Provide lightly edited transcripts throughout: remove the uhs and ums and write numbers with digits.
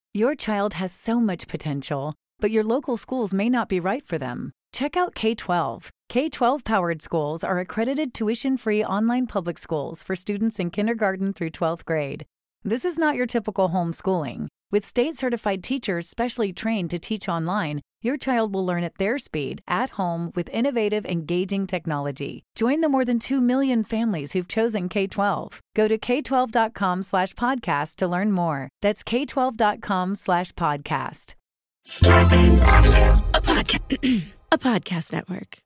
Your child has so much potential, but your local schools may not be right for them. Check out K-12. K-12 powered schools are accredited tuition-free online public schools for students in kindergarten through 12th grade. This is not your typical homeschooling. With state-certified teachers specially trained to teach online, your child will learn at their speed, at home, with innovative, engaging technology. Join the more than 2 million families who've chosen K-12. Go to k12.com/podcast to learn more. That's k12.com/podcast. Scarpins Audio, a podcast network.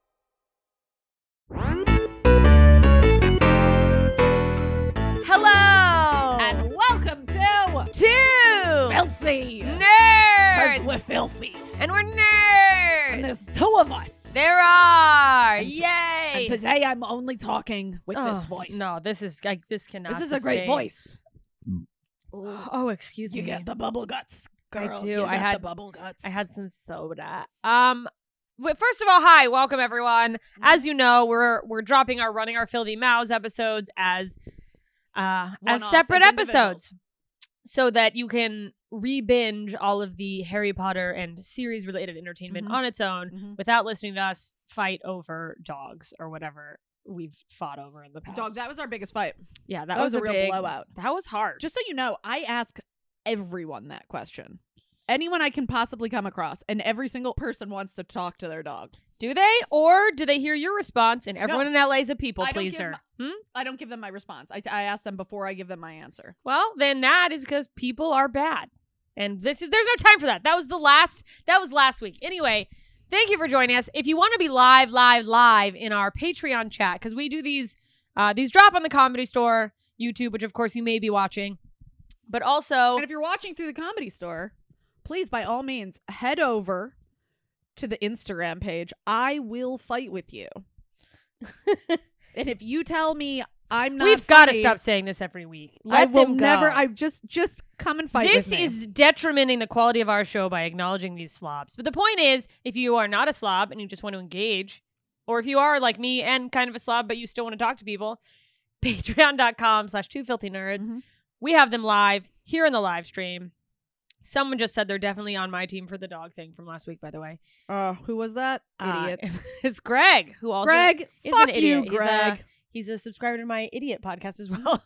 Hello! And welcome to Filthy Nerds! Because we're filthy. And we're nerds! And there's two of us. There are! And Yay! And today I'm only talking with this voice. No, this cannot This is sustain. a great voice. Oh, excuse You me. get the bubble guts, girl. I do. You I got had the bubble guts. I had some soda. But first of all, hi, welcome everyone. As you know, we're dropping our Running Our Filthy Mouths episodes as One-offs, separate as episodes, so that you can re-binge all of the Harry Potter and series-related entertainment on its own without listening to us fight over dogs or whatever we've fought over in the past. Dog, that was our biggest fight. Yeah, that was was a real big blowout. That was hard. Just so you know, I ask everyone that question. Anyone I can possibly come across, and every single person wants to talk to their dog. Do they? Or do they hear your response and everyone in LA is a people pleaser? I don't give them my response. I ask them before I give them my answer. Well, then that is because people are bad. And there's no time for that. That was last week. Anyway, thank you for joining us. If you want to be live in our Patreon chat, because we do these drop on the Comedy Store, YouTube, which of course you may be watching. But also, And if you're watching through the Comedy Store, please, by all means, head over to the Instagram page. I will fight with you. And if you tell me I'm not we've got to stop saying this every week. I will them go. never. I just come and fight This with me. is detrimenting the quality of our show by acknowledging these slobs. But the point is, if you are not a slob and you just want to engage, or if you are like me and kind of a slob, but you still want to talk to people, patreon.com/twofilthynerds. We have them live here in the live stream. Someone just said they're definitely on my team for the dog thing from last week, by the way. Who was that? Idiot. It's Greg, who also Greg, is fuck an idiot. you, Greg. He's a subscriber to my idiot podcast as well.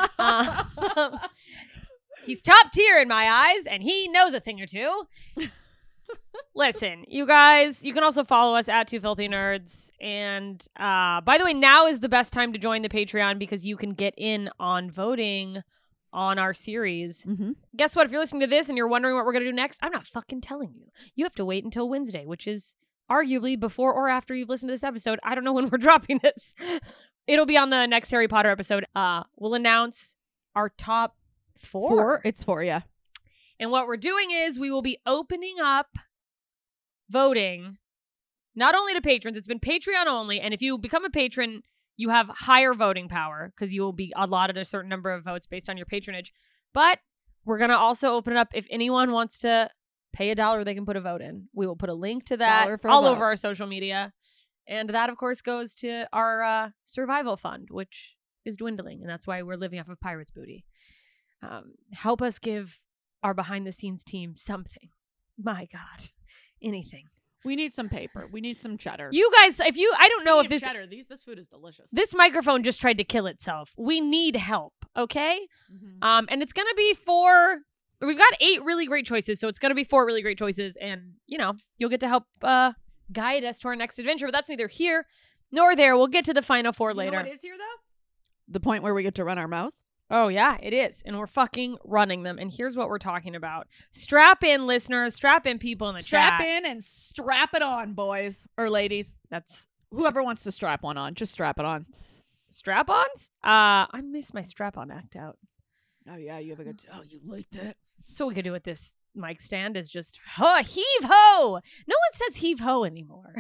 He's top tier in my eyes, and he knows a thing or two. Listen, you guys, you can also follow us at Two Filthy Nerds. And by the way, now is the best time to join the Patreon because you can get in on voting on our series. Guess what? If you're listening to this and you're wondering what we're going to do next, I'm not fucking telling you. You have to wait until Wednesday, which is arguably before or after you've listened to this episode. I don't know when we're dropping this. It'll be on the next Harry Potter episode. We'll announce our top four. It's 4, yeah. And what we're doing is we will be opening up voting not only to patrons, it's been Patreon only. And if you become a patron, you have higher voting power because you will be allotted a certain number of votes based on your patronage. But we're going to also open it up. If anyone wants to pay $1, they can put a vote in. We will put a link to that all over our social media. And that, of course, goes to our survival fund, which is dwindling. And that's why we're living off of Pirates Booty. Help us give our behind-the-scenes team something. My God. Anything. We need some paper. We need some cheddar. You guys, I don't know if this cheddar, this food is delicious. This microphone just tried to kill itself. We need help, okay? And it's gonna be we've got 8 really great choices, so it's gonna be 4 really great choices, and you'll get to help guide us to our next adventure. But that's neither here nor there. We'll get to the final 4 later. You know what is here though? The point where we get to run our mouths. Oh, yeah, it is. And we're fucking running them. And here's what we're talking about. Strap in, listeners. Strap in, people in the chat. Strap in and strap it on, boys or ladies. That's whoever wants to strap one on. Just strap it on. Strap-ons? I miss my strap-on act out. Oh, yeah. You have a good... Oh, you like that? That's what we could do with this mic stand is just heave-ho. No one says heave-ho anymore.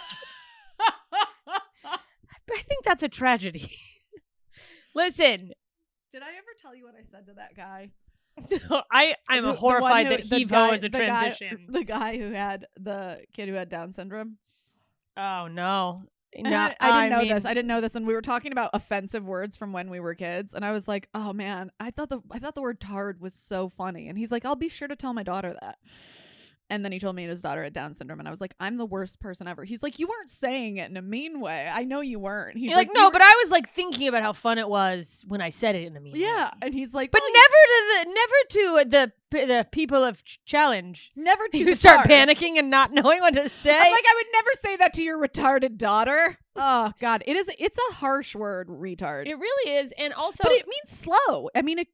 I think that's a tragedy. Listen... Did I ever tell you what I said to that guy? I'm horrified that heave-ho is a transition. The guy who had the kid who had Down syndrome. Oh, no. And I didn't know this. I didn't know this, and we were talking about offensive words from when we were kids, and I was like, "Oh man, I thought the word tard was so funny." And he's like, "I'll be sure to tell my daughter that." And then he told me his daughter had Down syndrome, and I was like, "I'm the worst person ever." He's like, "You weren't saying it in a mean way. I know you weren't." He's You're like, no, but I was like thinking about how fun it was when I said it in a mean way. Yeah, and he's like, but well, never to the people of Challenge. Never to You the start tards. panicking and not knowing what to say. I'm like, I would never say that to your retarded daughter. Oh God, it's a harsh word, retard. It really is, and also, but it means slow. I mean,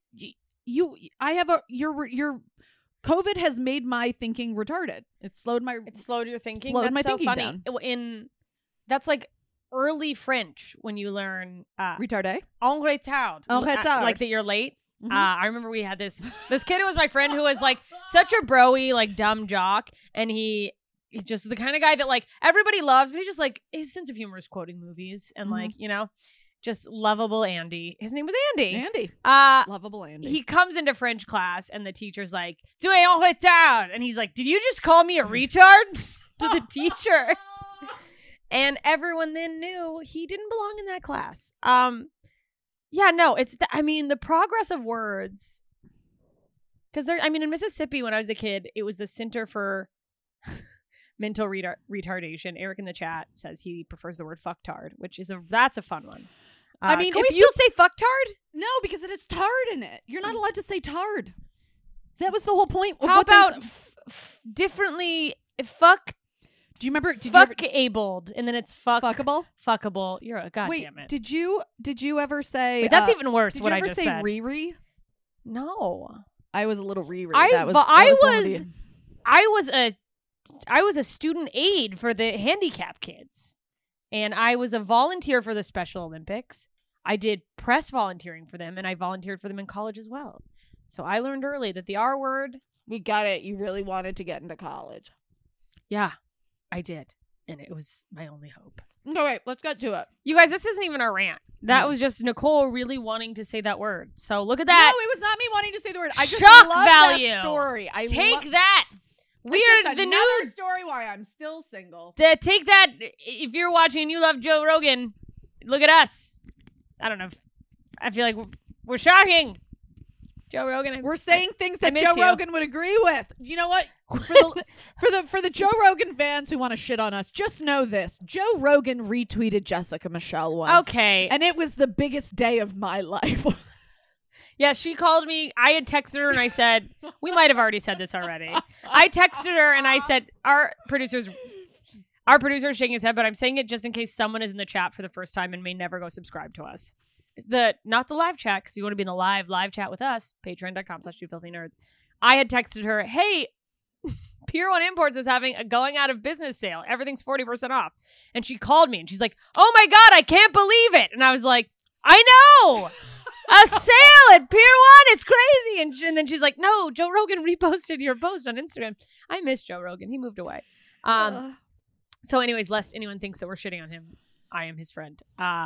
your COVID has made my thinking retarded. It slowed your thinking. Slowed That's my so thinking funny. down. That's like early French when you learn retardé. En retard. Like that you're late. Mm-hmm. I remember we had this kid who was my friend who was like such a broy, like dumb jock, and he's just the kind of guy that like everybody loves, but he's just like his sense of humor is quoting movies and like, you know, just lovable Andy. His name was Andy. Andy. Lovable Andy. He comes into French class and the teacher's like, "Tu es en retard," and he's like, "Did you just call me a retard?" to the teacher. And everyone then knew he didn't belong in that class. Yeah, no, the progress of words. Because in Mississippi when I was a kid, it was the Center for Mental Retardation. Eric in the chat says he prefers the word fucktard, which that's a fun one. Can we still say fucktard? No, because it has tard in it. You're not allowed to say tard. That was the whole point. How about differently? Fuck. Do you remember? Fuck-abled, and then it's fuckable. Fuckable. You're a goddamn it. Did you ever say? Wait, that's even worse. Did what you I ever just say said. Riri? No. I was a little Riri. I was a student aide for the handicap kids, and I was a volunteer for the Special Olympics. I did press volunteering for them, and I volunteered for them in college as well. So I learned early that the R word. We got it. You really wanted to get into college. Yeah, I did, and it was my only hope. All right, let's get to it. You guys, this isn't even a rant. That was just Nicole really wanting to say that word. So look at that. No, it was not me wanting to say the word. I just Shock love value. That story. Take that. We are the new story why I'm still single. Take that. If you're watching and you love Joe Rogan, look at us. I don't know. I feel like we're shocking. Joe Rogan. We're saying things that Joe Rogan would agree with. You know what? For the Joe Rogan fans who want to shit on us, just know this: Joe Rogan retweeted Jessica Michelle once. Okay, and it was the biggest day of my life. Yeah, she called me. I had texted her and I said, we might have already said this already. I texted her and I said, our producer's shaking his head, but I'm saying it just in case someone is in the chat for the first time and may never go subscribe to us. Not the live chat, because if you want to be in the live chat with us, patreon.com/2filthynerds. I had texted her, hey, Pier 1 Imports is having a going out of business sale. Everything's 40% off. And she called me and she's like, oh my God, I can't believe it. And I was like, I know. A sale at Pier 1. It's crazy. And then she's like, no, Joe Rogan reposted your post on Instagram. I miss Joe Rogan. He moved away. So anyways, lest anyone thinks that we're shitting on him, I am his friend.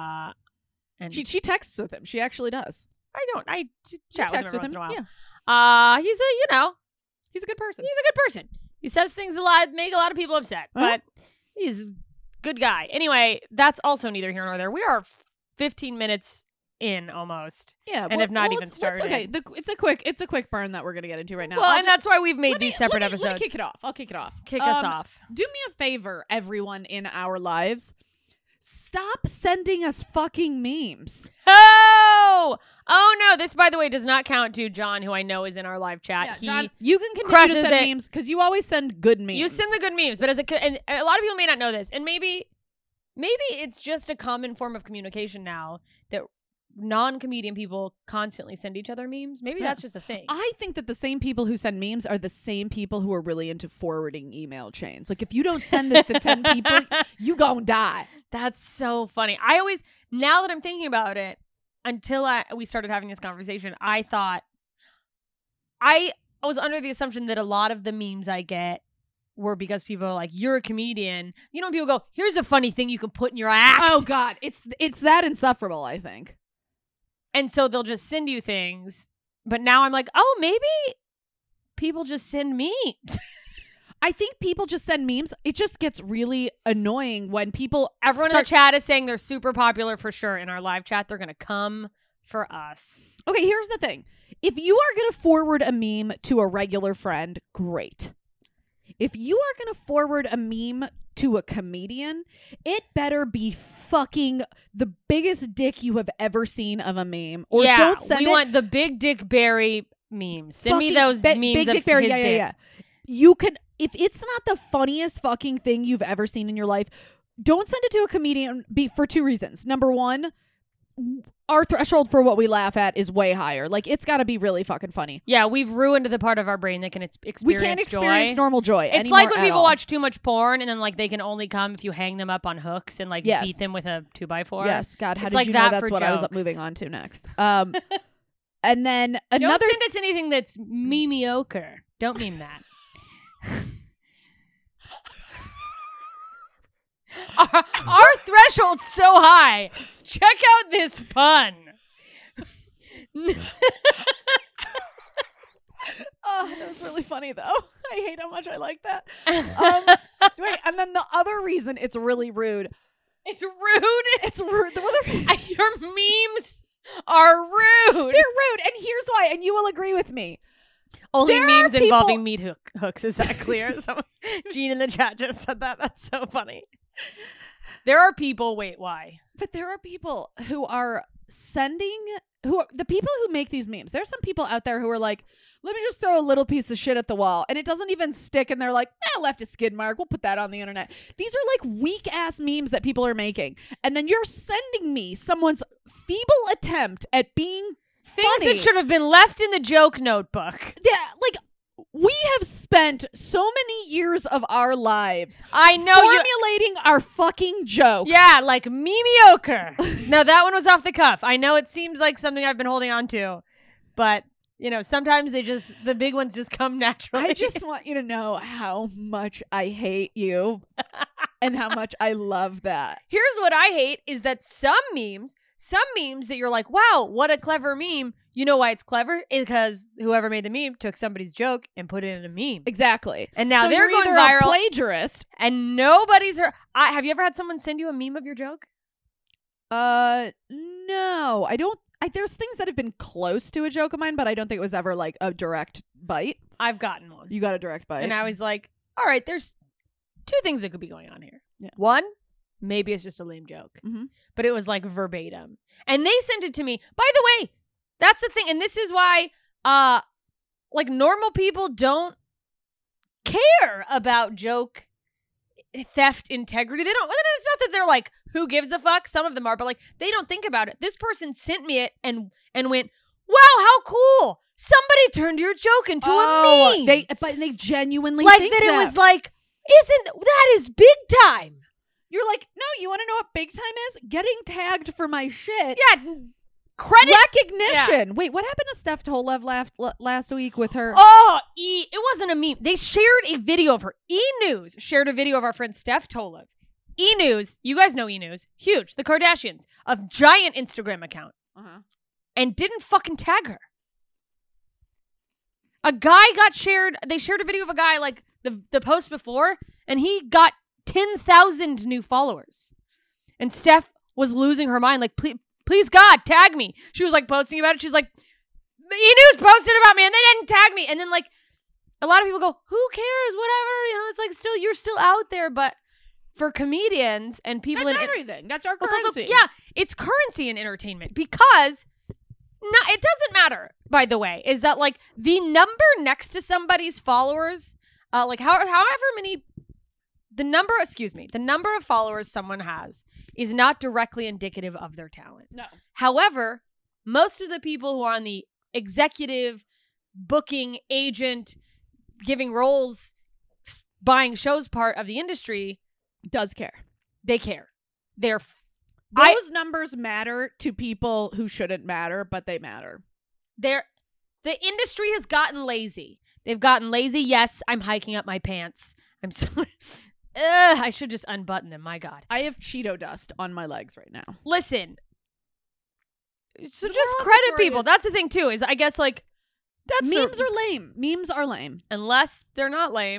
And she texts with him. She actually does. I chat with him every once in a while. Yeah. He's a good person. He's a good person. He says things make a lot of people upset, but he's a good guy. Anyway, that's also neither here nor there. We are 15 minutes in almost. Yeah. And have not even started. Okay. It's a quick burn that we're going to get into right now. Well, and that's why we've made these separate episodes. Let me kick it off. I'll kick it off. Kick us off. Do me a favor, everyone in our lives. Stop sending us fucking memes. Oh no! This, by the way, does not count to John, who I know is in our live chat. Yeah, John, you can continue to send memes because you always send good memes. You send the good memes, but and a lot of people may not know this, and maybe it's just a common form of communication now that non-comedian people constantly send each other memes. Maybe that's just a thing. I think that the same people who send memes are the same people who are really into forwarding email chains. Like, if you don't send this to 10 people, you gonna die. That's so funny. Now that I'm thinking about it, until we started having this conversation, I thought I was under the assumption that a lot of the memes I get were because people are like, you're a comedian. You know, when people go, here's a funny thing you can put in your act. Oh God, it's that insufferable, I think. And so they'll just send you things. But now I'm like, oh, maybe people just send memes. I think people just send memes. It just gets really annoying when people Everyone in the chat is saying they're super popular for sure. In our live chat, they're going to come for us. Okay, here's the thing. If you are going to forward a meme to a regular friend, great. If you are going to forward a meme to a comedian, it better be fucking the biggest dick you have ever seen of a meme. Or don't send we want the Big Dick Barry memes. Send me those memes Big of Dick Barry, his yeah, dick. yeah. You can, if it's not the funniest fucking thing you've ever seen in your life, don't send it to a comedian for two reasons. Number one, our threshold for what we laugh at is way higher. Like, it's got to be really fucking funny. Yeah, we've ruined the part of our brain that can experience We can't experience joy. normal joy It's anymore like when at people all. watch too much porn and then like they can only come if you hang them up on hooks and like Yes. beat them with a 2x4. Yes, God, how It's did like you know that that's for what I was jokes. moving on to next? And then Don't another... send us anything that's mediocre. Don't mean that. our threshold's so high. Check out this pun. Oh, that was really funny, though. I hate how much I like that. Wait, and then the other reason it's really rude. It's rude. It's rude. Your memes are rude. They're rude, and here's why, and you will agree with me. Only There memes are involving people- meat hooks. Is that clear? Jean in the chat just said that. That's so funny. There are people. Wait, why? But there are people who are the people who make these memes. There's some people out there who are like, let me just throw a little piece of shit at the wall, and it doesn't even stick, and they're like, left a skid mark. We'll put that on the internet. These are like weak ass memes that people are making, and then you're sending me someone's feeble attempt at being Things funny. that should have been left in the joke notebook. Yeah, like, we have spent so many years of our lives I know you. formulating our fucking jokes. Yeah, like mediocre. No, that one was off the cuff. I know it seems like something I've been holding on to, but you know, sometimes the big ones just come naturally. I just want you to know how much I hate you and how much I love that. Here's what I hate is that some memes that you're like, wow, what a clever meme. You know why it's clever? It's because whoever made the meme took somebody's joke and put it in a meme. Exactly. And now So they're you're going either viral. a plagiarist. And nobody's heard. Have you ever had someone send you a meme of your joke? No, I don't. There's things that have been close to a joke of mine, but I don't think it was ever like a direct bite. I've gotten one. You got a direct bite. And I was like, all right, there's two things that could be going on here. Yeah. One, maybe it's just a lame joke. Mm-hmm. But it was like verbatim. And they sent it to me. By the way, that's the thing. And this is why like normal people don't care about joke theft integrity. They don't. It's not that they're like, who gives a fuck? Some of them are, but like they don't think about it. This person sent me it and went, wow, how cool. Somebody turned your joke into a meme. But they genuinely like think that it was like, that is big time. You're like, no, you want to know what big time is? Getting tagged for my shit. Yeah, credit. Recognition. Wait, what happened to Steph Tolev last week with her? Oh, it wasn't a meme. They shared a video of her. E-News shared a video of our friend Steph Tolev. E-News, you guys know E-News, huge. The Kardashians, a giant Instagram account, and didn't fucking tag her. A guy got shared. They shared a video of a guy like the post before, and he got 10,000 new followers. And Steph was losing her mind, like, please God, tag me. She was like posting about it. She's like, E-News posted about me and they didn't tag me. And then like a lot of people go, who cares? Whatever. You know, it's like you're still out there. But for comedians and people That's everything. That's our it's currency. also, yeah, it's currency in entertainment because it doesn't matter, by the way, is that like the number next to somebody's followers, like however many, the number of followers someone has is not directly indicative of their talent. No. However, most of the people who are on the executive, booking, agent, giving roles, buying shows part of the industry Does care. They care. Those numbers matter to people who shouldn't matter, but they matter. The industry has gotten lazy. They've gotten lazy. Yes, I'm hiking up my pants. I'm sorry. I should just unbutton them. My God. I have Cheeto dust on my legs right now. Listen. So The just moral of the credit story people. is- That's the thing too, is I guess like Memes are lame. Memes are lame. unless they're not lame.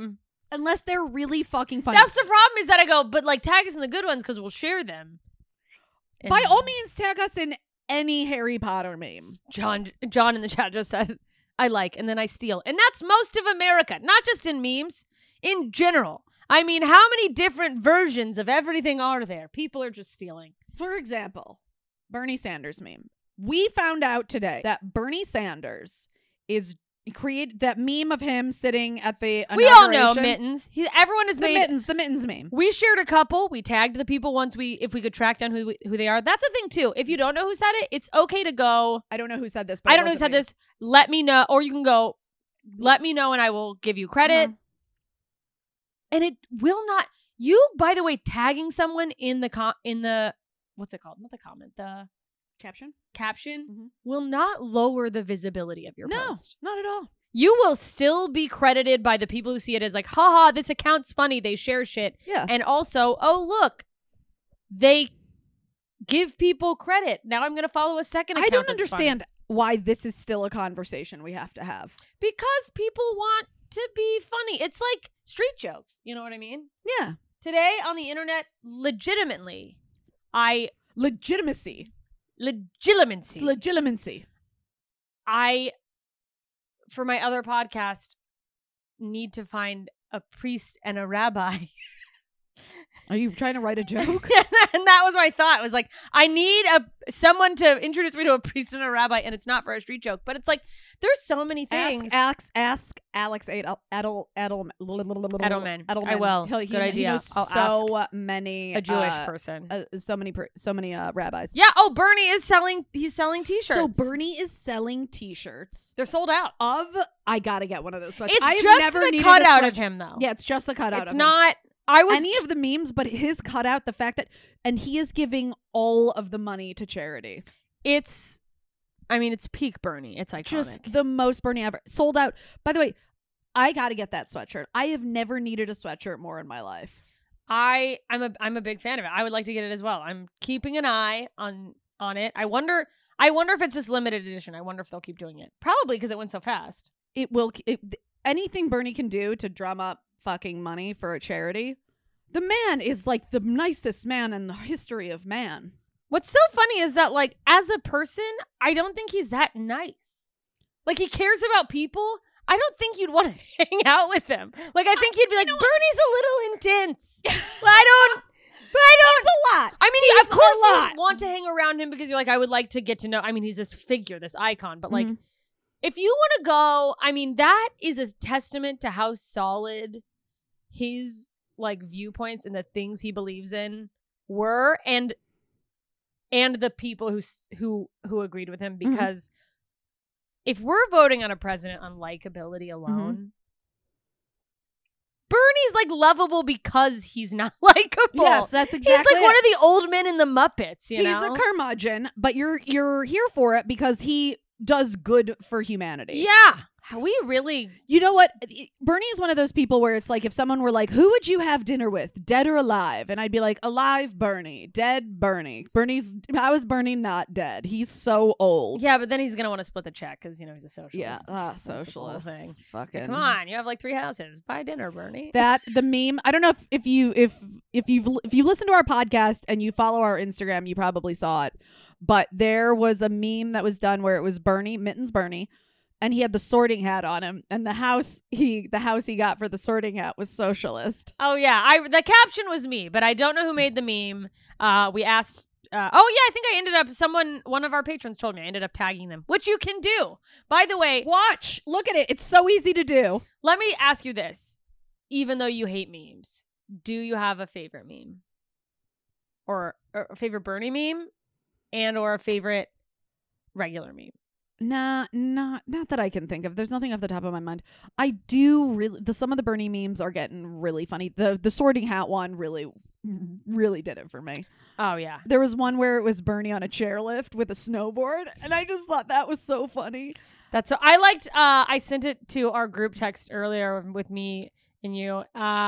Unless they're really fucking funny. That's the problem, is that I go, but like tag us in the good ones because we'll share them. And By all means, tag us in any Harry Potter meme. John in the chat just said, I like, and then I steal. And that's most of America, not just in memes, in general. I mean, how many different versions of everything are there? People are just stealing. For example, Bernie Sanders meme. We found out today that Bernie Sanders is created that meme of him sitting at the We all inauguration. know Mittens. Everyone has made The Mittens meme. We shared a couple. We tagged the people once if we could track down who they are. That's a thing too. If you don't know who said it, it's okay to go. I don't know who said this. But I don't know who said this. Let me know, or you can go. Let me know, and I will give you credit. And it will not. You, by the way, tagging someone in the what's it called? Not the comment. The caption will not lower the visibility of your post. No, not at all. You will still be credited by the people who see it as like, haha, this account's funny. They share shit. Yeah. And also, oh, look, they give people credit. Now I'm going to follow a second account. I don't that's understand why this is still a conversation we have to have. Because people want to be funny. It's like street jokes. You know what I mean? Yeah. Today on the internet, legitimacy. Legitimacy. I, for my other podcast, need to find a priest and a rabbi. Are you trying to write a joke? And that was my thought. It was like, I need someone to introduce me to a priest and a rabbi, and it's not for a street joke, but it's like, there's so many things. Ask Alex Edelman. I will. Good idea. He knows I'll many a Jewish person. So many rabbis. Yeah. Oh, Bernie is selling. He's selling T-shirts. So Bernie is selling T-shirts. They're sold out. I gotta get one of those sweatshirts. It's just the cutout of him, though. Yeah, it's just the cutout. It's of him. not. Any of the memes, but his cutout, the fact that, and he is giving all of the money to charity. It's peak Bernie. It's iconic. Just the most Bernie ever. Sold out. By the way, I gotta get that sweatshirt. I have never needed a sweatshirt more in my life. I'm a big fan of it. I would like to get it as well. I'm keeping an eye on it. I wonder if it's just limited edition. I wonder if they'll keep doing it. Probably because it went so fast. It will. Anything Bernie can do to drum up fucking money for a charity. The man is like the nicest man in the history of man. What's so funny is that, like, as a person, I don't think he's that nice. Like, he cares about people. I don't think you'd want to hang out with him. Like, I think he'd be like, Bernie's a little intense. That's a lot. I mean, of course you want to hang around him because you're like, I would like to get to know. I mean, he's this figure, this icon. But, like, if you want to go, I mean, that is a testament to how solid his, like, viewpoints and the things he believes in were, and the people who agreed with him, because if we're voting on a president on likability alone, Bernie's like lovable because he's not likable. Yes, that's exactly. He's like one of the old men in the Muppets. He's a curmudgeon, but you're here for it because he does good for humanity. Yeah. We really... You know what? Bernie is one of those people where it's like, if someone were like, who would you have dinner with? Dead or alive? And I'd be like, alive Bernie. Dead Bernie. How is Bernie not dead? He's so old. Yeah, but then he's going to want to split the check because, he's a socialist. Yeah, socialist. Thing. Fucking... Come on, you have like 3 houses. Buy dinner, Bernie. The meme, I don't know if you listen to our podcast and you follow our Instagram, you probably saw it. But there was a meme that was done where it was Mittens Bernie, and he had the Sorting Hat on him, and the house he got for the Sorting Hat was socialist. Oh yeah, the caption was me, but I don't know who made the meme. We asked. I think I ended up. One of our patrons told me I ended up tagging them, which you can do. By the way, look at it. It's so easy to do. Let me ask you this: even though you hate memes, do you have a favorite meme, or a favorite Bernie meme? And or a favorite regular meme? Not that I can think of. There's nothing off the top of my mind. I do really. Some of the Bernie memes are getting really funny. The Sorting Hat one really did it for me. Oh yeah. There was one where it was Bernie on a chairlift with a snowboard, and I just thought that was so funny. That's so. I liked. I sent it to our group text earlier with me and you.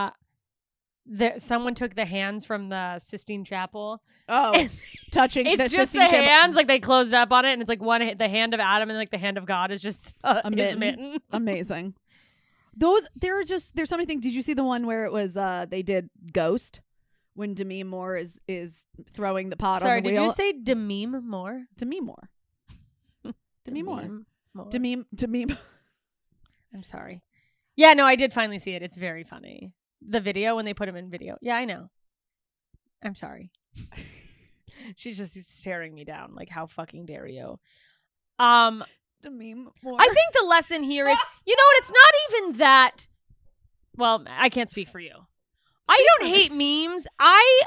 Someone took the hands from the Sistine Chapel. Oh, touching it's the just Sistine the Chapel. hands, like they closed up on it, and it's like the hand of Adam, and like the hand of God is just his mitten. Amazing. There's so many things. Did you see the one where it was they did Ghost when Demi Moore is throwing the pot on the wheel? Sorry, did you say Demi Moore? Demi Moore. Demi Moore. Moore. Demi. I'm sorry. Yeah, no, I did finally see it. It's very funny. The video when they put him in video. Yeah, I know. I'm sorry. She's just staring me down like, how fucking dare you? Demi Moore. I think the lesson here is, you know what? It's not even that. Well, I can't speak for you. I don't hate memes. I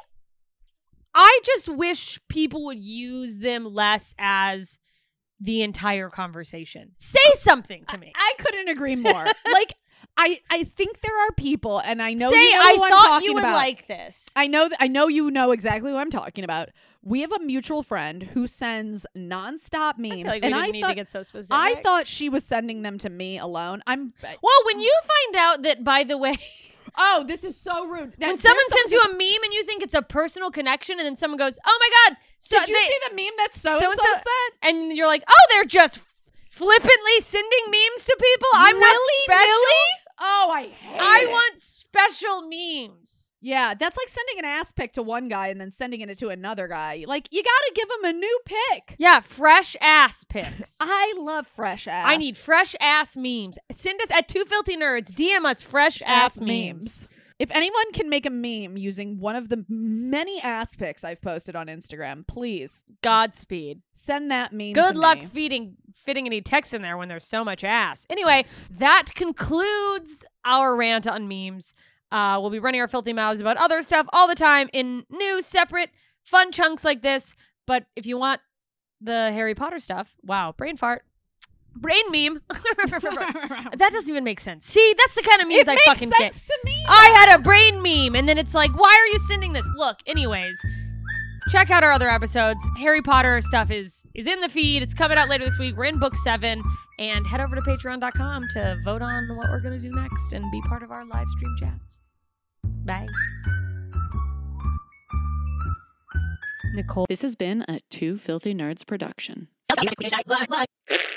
just wish people would use them less as the entire conversation. Say something to me. I couldn't agree more. Like, I think there are people, and I know Say, you know I who I'm thought talking you would about. like this. I know you know exactly who I'm talking about. We have a mutual friend who sends nonstop memes, I feel like and we I didn't need thought to get so specific. I thought she was sending them to me alone. Well, when you find out that, by the way, Oh, this is so rude. when someone sends you a meme and you think it's a personal connection, and then someone goes, "Oh my god, so did you see the meme that so-and-so so-and-so sent? And you're like, "Oh, they're just flippantly sending memes to people. I'm not special. Oh, I hate I it. want special memes." Yeah, that's like sending an ass pic to one guy and then sending it to another guy. Like, you gotta give him a new pic. Yeah, fresh ass pics. I love fresh ass. I need fresh ass memes. Send us at 2 Filthy Nerds. DM us fresh ass memes. If anyone can make a meme using one of the many ass pics I've posted on Instagram, please Godspeed. send that meme Good to luck me. fitting any text in there when there's so much ass. Anyway, that concludes our rant on memes. We'll be running our filthy mouths about other stuff all the time in new, separate, fun chunks like this. But if you want the Harry Potter stuff, wow, brain fart. Brain meme. That doesn't even make sense. See, that's the kind of memes I fucking get. It makes sense to me. I had a brain meme, and then it's like, why are you sending this? Look, anyways, check out our other episodes. Harry Potter stuff is in the feed. It's coming out later this week. We're in book 7. And head over to patreon.com to vote on what we're going to do next and be part of our live stream chats. Bye. Nicole. This has been a Two Filthy Nerds production.